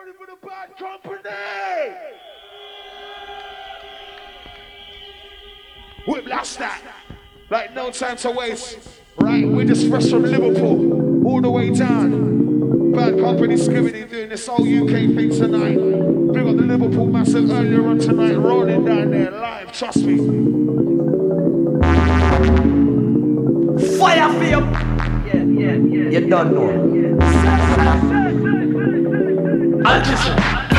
for the bad company? Whiplash that. Like no time to waste. Right, we're just fresh from Liverpool. All the way down. Bad company Skibidi doing this whole UK thing tonight. We got the Liverpool Massive earlier on tonight. Rolling down there live, trust me. Fire for you. Yeah. You don't know. I'll just...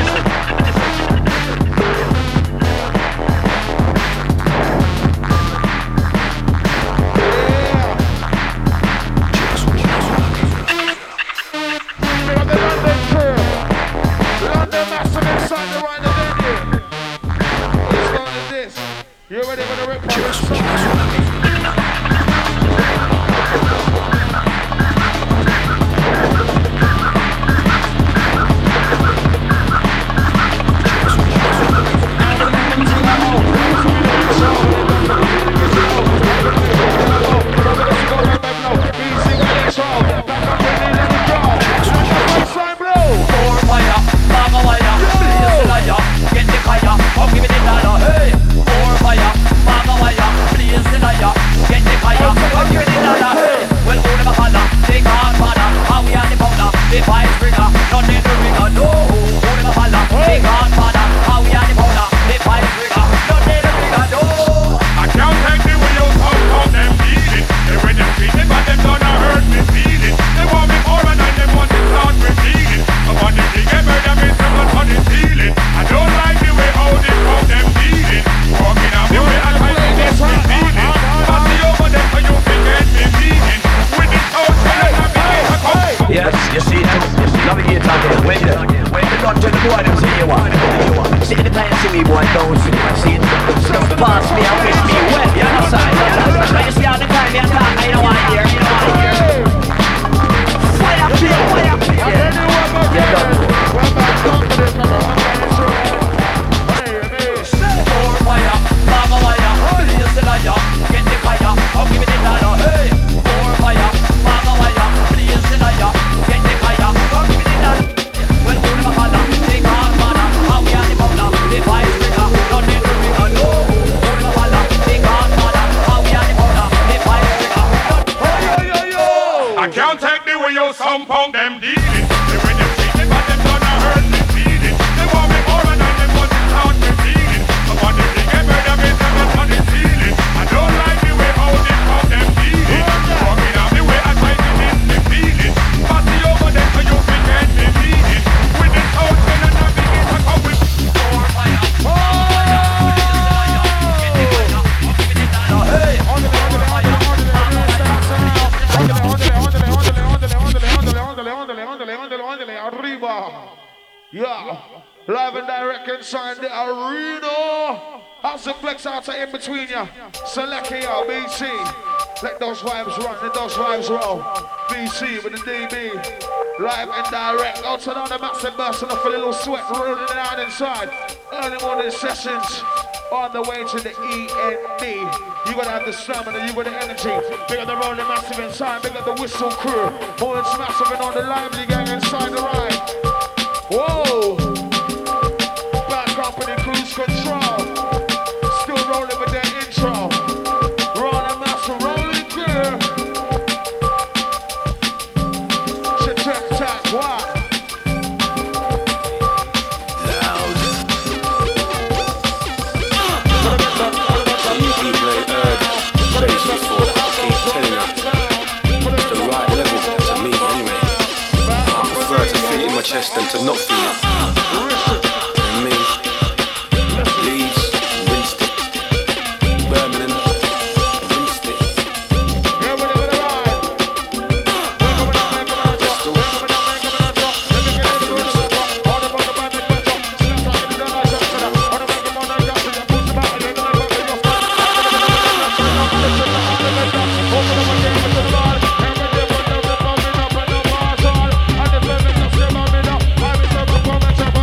You ready for the rip? Between you, select here, BC. Let those vibes run, let those vibes roll. BC with the DB, live and direct. Out to the massive burst and off a little sweat rolling down inside. Early morning sessions on the way to the END. You gotta have the stamina, you got the energy. Big up the rolling massive inside, big up the whistle crew. More than massive and on the lively gang inside the ride. Whoa! Bad company cruise control. Rolling with their intro. Rolling master, rolling clear. Tack, what? Loud. Some people ain't heard bass before. I keep telling you. It's the right level to me anyway. I prefer to feel it in my chest than to not feel it. And me. Come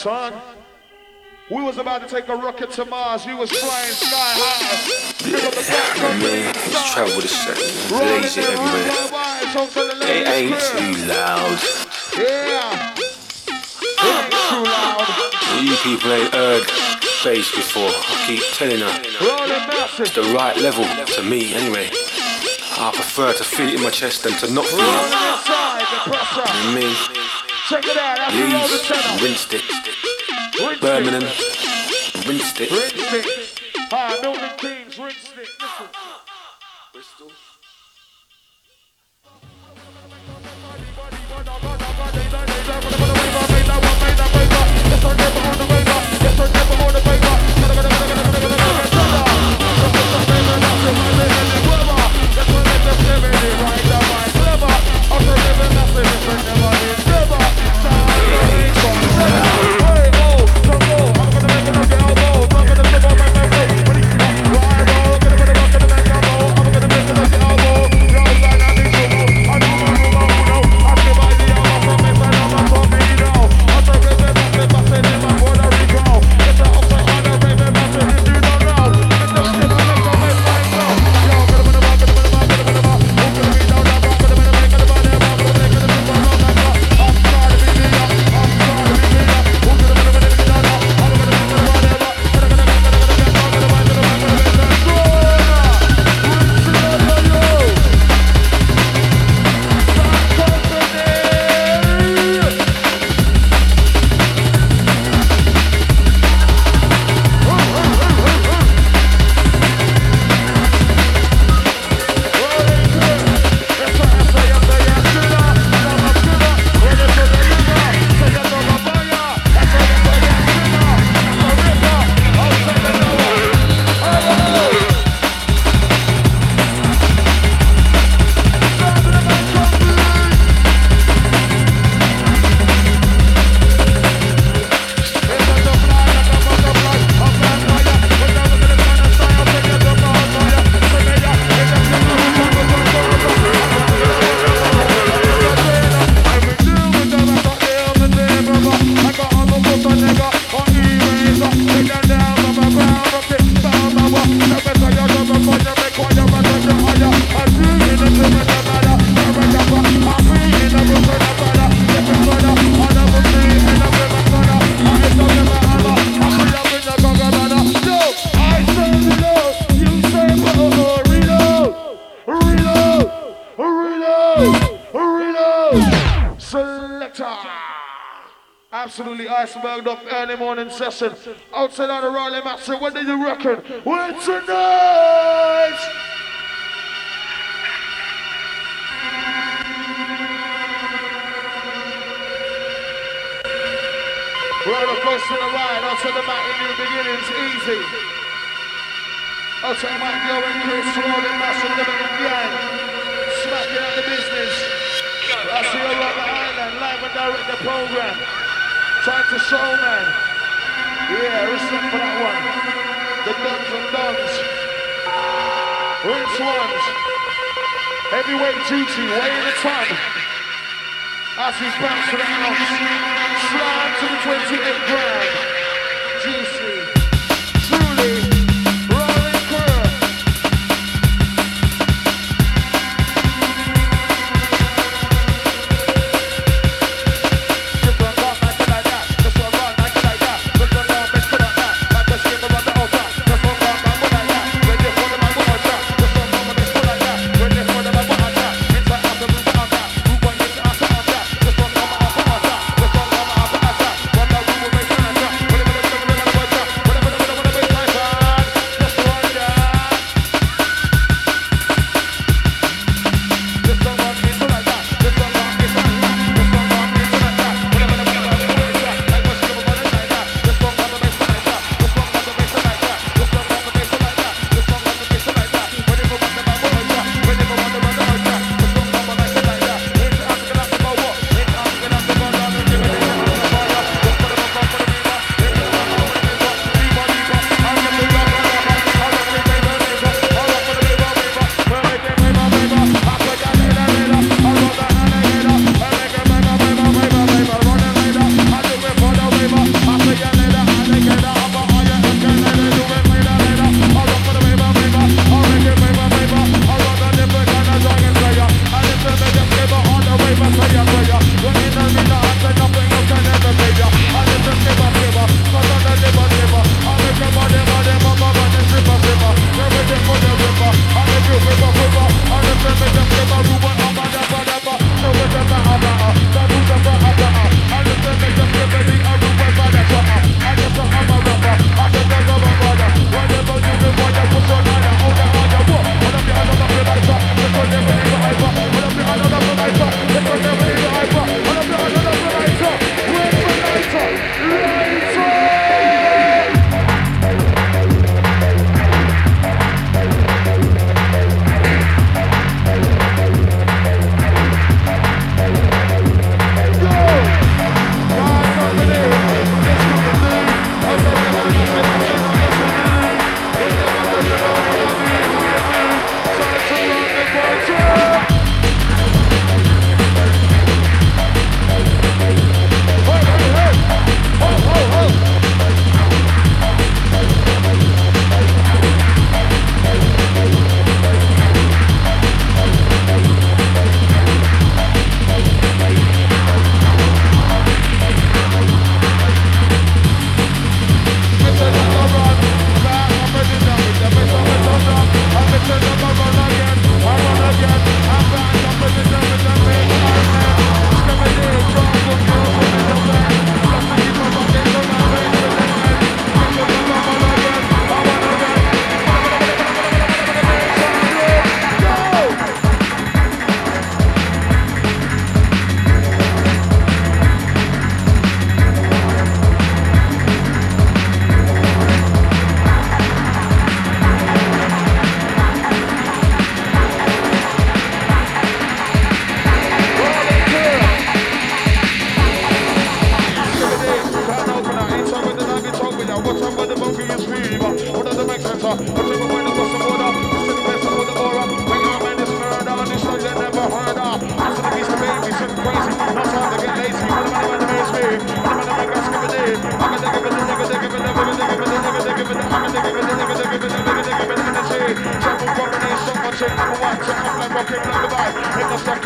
son. We was about to take a rocket to Mars. You was flying sky high. Man, just travel with a set. Lazy everywhere. It ain't too loud. Yeah. It ain't too loud. You people ain't heard bass before. I keep telling her. It's the right level to me anyway. I prefer to feel it in my chest than to not feel it. You know what I mean? Check it out. Leeds, rinsed it. Birmingham, rinsed it. Hi, Milton Keynes, rinsed it. Listen. Bristol. Absolutely iceberged up early morning session. Outside on the Raleigh Massive, what do you reckon? We're tonight! Roller coaster to the ride, outside the Mac in new beginnings, easy. Outside Mike Yo and Chris, rolling Massive, living in gang. Smacking out the business. I see you on the island, live and direct the program. Time to show, man. Yeah, respect for that one. The Duns and Duns. Rinse ones. Heavyweight duty, weighing the ton. As we bounce to the house. Slide to the 28 grand. Juicy. Truly. Rolling curve.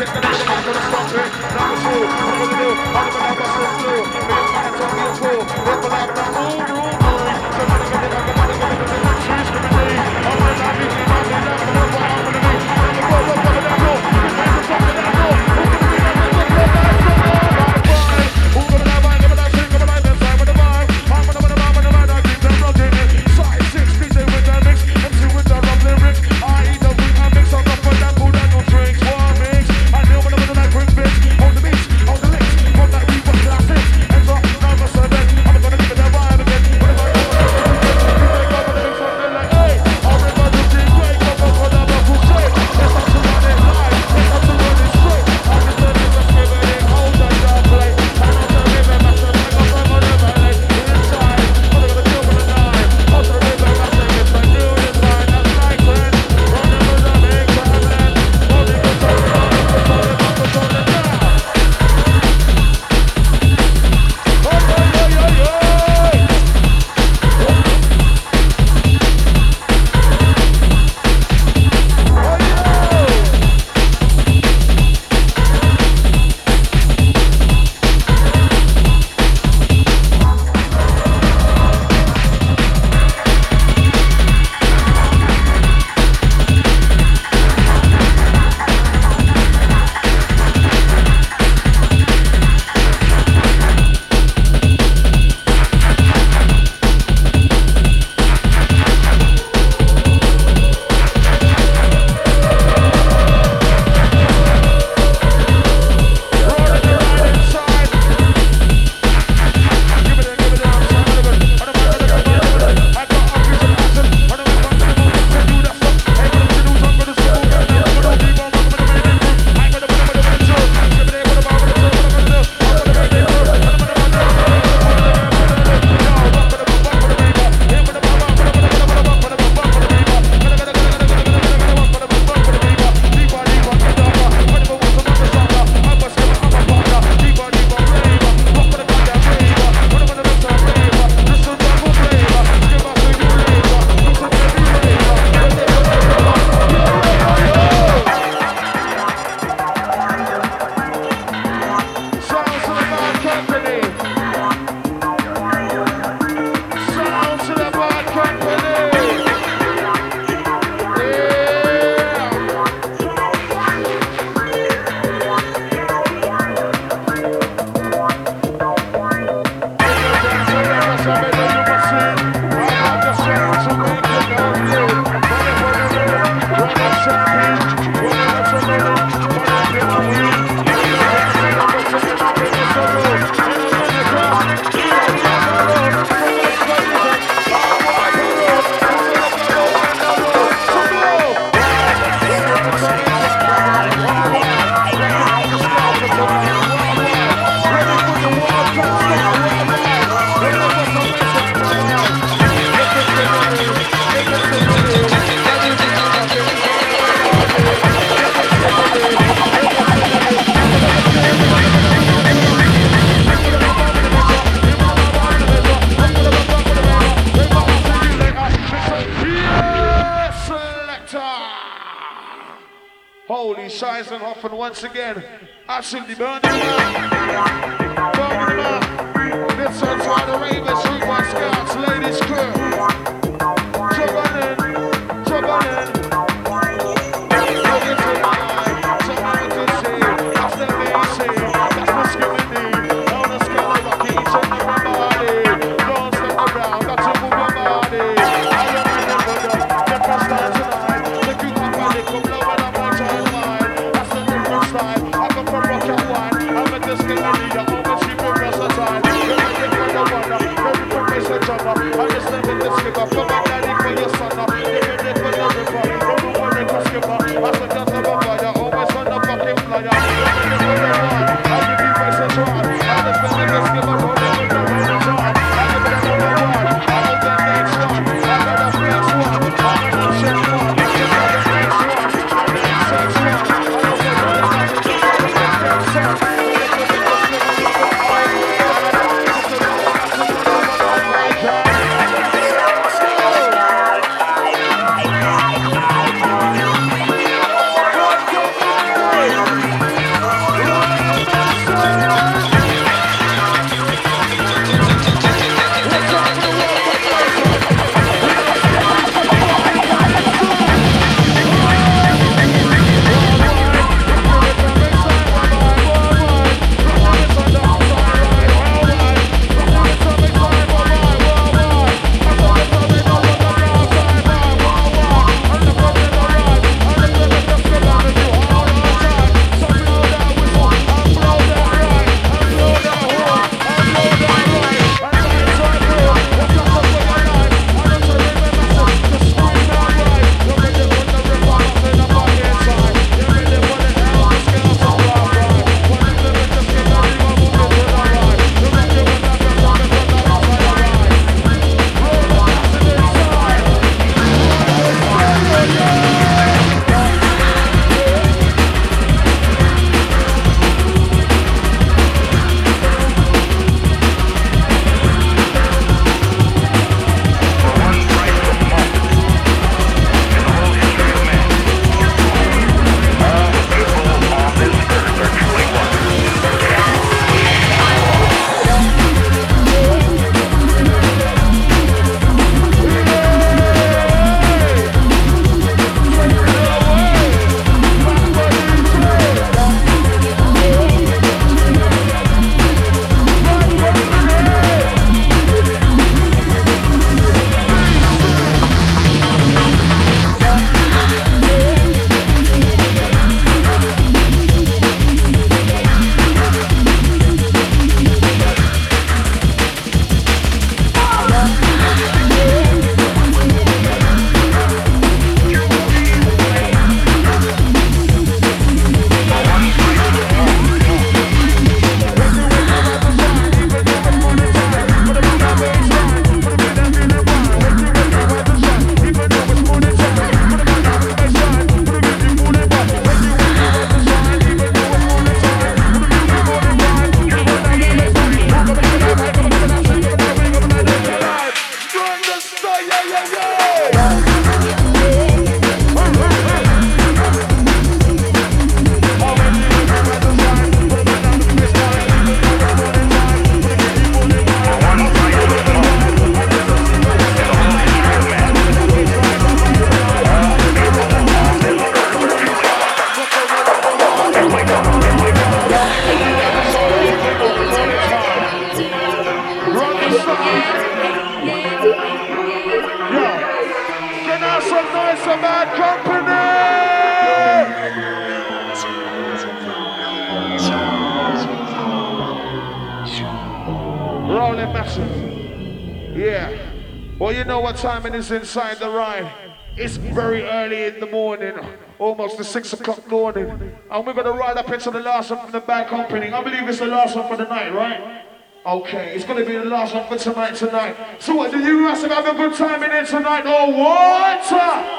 Holy Scheißenhofen once again. Absolutely burning them out. Burning them out. This one's for the Ravens, Reaper Scouts, ladies crew. Trouble in, trouble in. Look into my eye, something to see. That's the BC, that's the Scooby-Doo. On the scale of rocky, check my body. Don't step around, got to move your body. I am in the middle, the first time tonight. The creep up my lick, come low and I'm like dynamite. That's the different style, I come from rock and wine. I'm a disc in the leader, almost keep it versatile. You're a different wonder, very quick, it's a genre. I just live in this Rolling massive. Yeah. Well, you know what time it is inside the ride. It's very early in the morning, almost the 6 o'clock morning. And we're gonna ride up into the last one from the Bad Company. I believe it's the last one for the night, right? Okay, it's gonna be the last one for tonight. So what, do you guys have a good time in here tonight or what?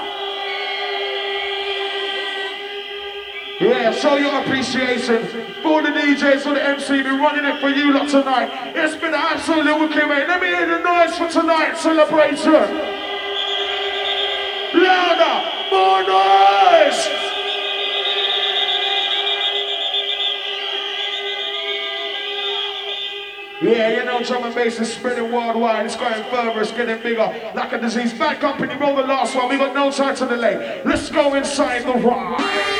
Yeah, show your appreciation for the DJs, for the MC, been running it for you lot tonight. It's been an absolute wicked, mate. Let me hear the noise for tonight's celebration. Louder, more noise! Yeah, you know drum and bass is spreading worldwide. It's going further, it's getting bigger. Like a disease. Bad Company, roll the last one. We got no time to delay. Let's go inside the ride.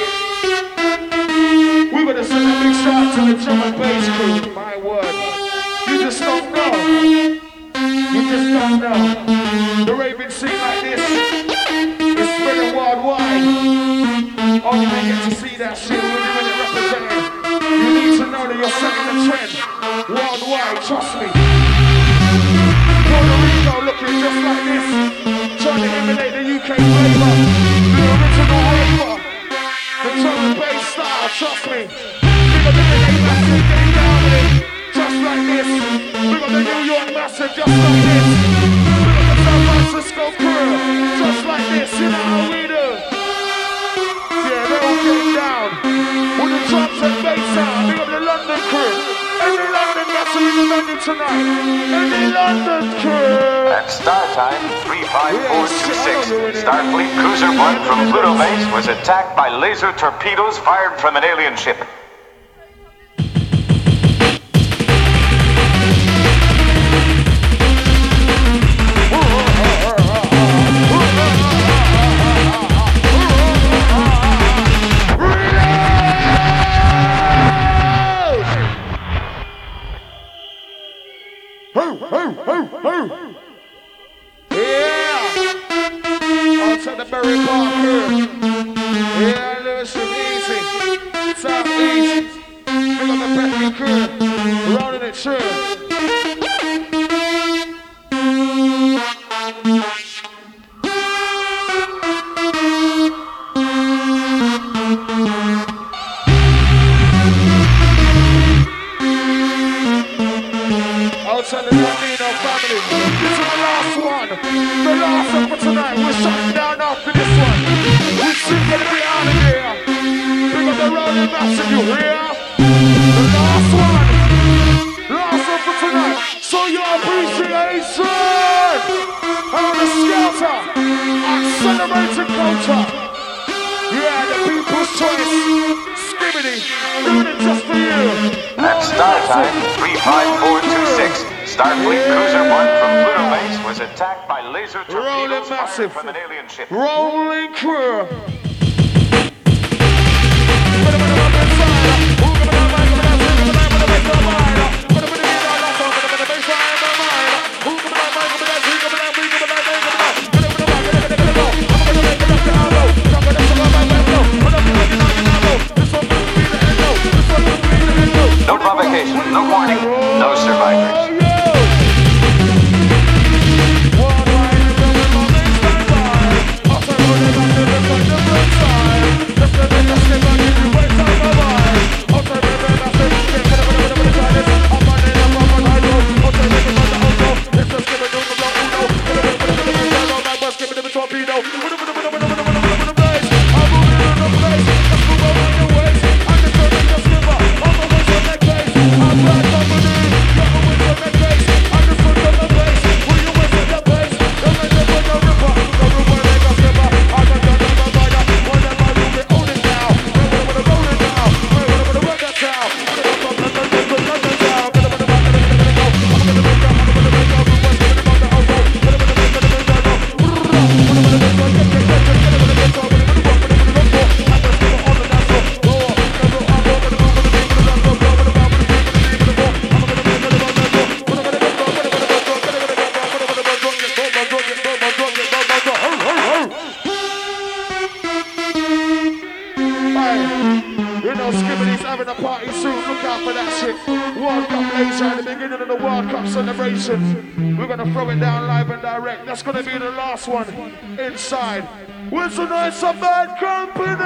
We're gonna send a big shout to the drum and bass crew. My word. You just don't know. You just don't know. The raving scene like this is spreading worldwide. Only we get to see that shit when it represented. You need to know that you're setting the trend. Worldwide, trust me. Puerto Rico looking just like this. Trying to emulate the UK flavor. The original raver. The drum and bass style, trust me. We got the LA massive getting down with it. Just like this. We got the New York massive just like this. We got the San Francisco crew. Just like this, you know how we do. Yeah, they're all getting down. With the drums and bass sound. We got the London crew. Any London massive in London tonight. Any London crew. At star time 35426, Starfleet Cruiser 1 from Pluto Base was attacked by laser torpedoes fired from an alien ship. From an alien ship. Rolling crew. No provocation, no warning, no survivors. I'm soon. Look out for that shit. World Cup laser at the beginning of the World Cup celebration. We're gonna throw it down live and direct. That's gonna be the last one inside. Where's the nice of Bad Company?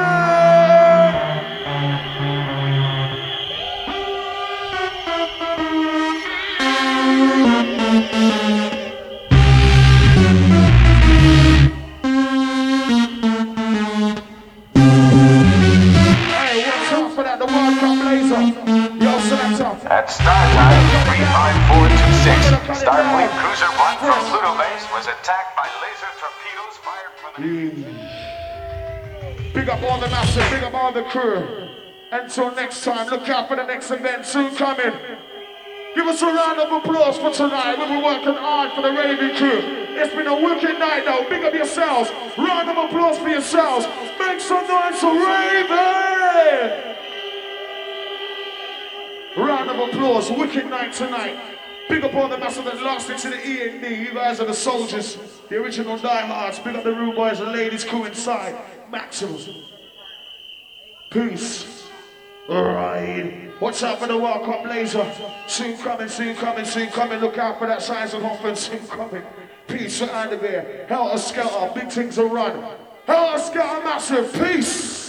At start time, 35426, Starfleet Cruiser 1 from Pluto Base was attacked by laser torpedoes fired from an... Big up all the massive, big up all the crew. Until next time, look out for the next event soon coming. Give us a round of applause for tonight. We've been working hard for the Raving crew. It's been a wicked night though. Big up yourselves. Round of applause for yourselves. Make some noise for Raven! Round of applause, wicked night tonight. Big up all the massive that lasted to the E&D. You guys are the soldiers, the original diehards. Big up the room boys and ladies crew inside. Maximus. Peace. Alright. Watch out for the World Cup laser. Soon coming, soon coming, soon coming. Look out for that size of conference. Soon coming. Peace for Andy Bear. Helter Skelter. Big things are run. Helter Skelter massive. Peace.